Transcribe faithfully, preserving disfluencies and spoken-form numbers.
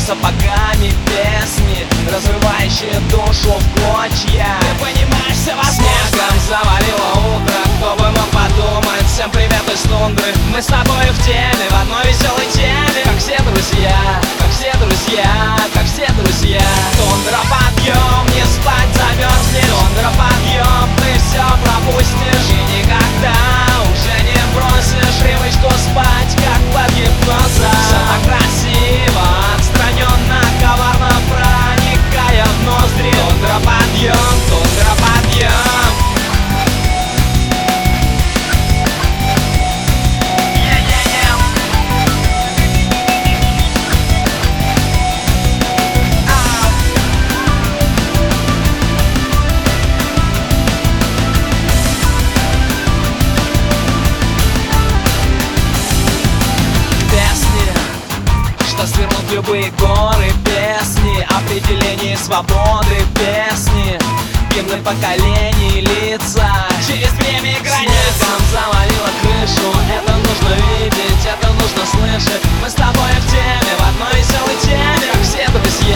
сапогами песни, разрывающие душу в клочья. Ты понимаешь, все возможно. Снегом завалило утро, кто бы мог подумать. Всем привет из тундры, мы с тобой в теме, в одной веселой теме. Как все друзья, как все друзья, как все друзья. Тундра, подъем, не спать замерзнешь. Тундра, подъем, ты все пропустишь и никогда уже не бросишь привычку спать, как под гипнозом. Все так красиво, отстраненно, коварно проникая в ноздри. Тундра, подъем, тундра, подъем. Свернут любые горы, песни, определение свободы, песни, гимны поколений, лица через время и границ. Снегом завалило крышу, это нужно видеть, это нужно слышать. Мы с тобой в теме, в одной веселой теме, как все друзья.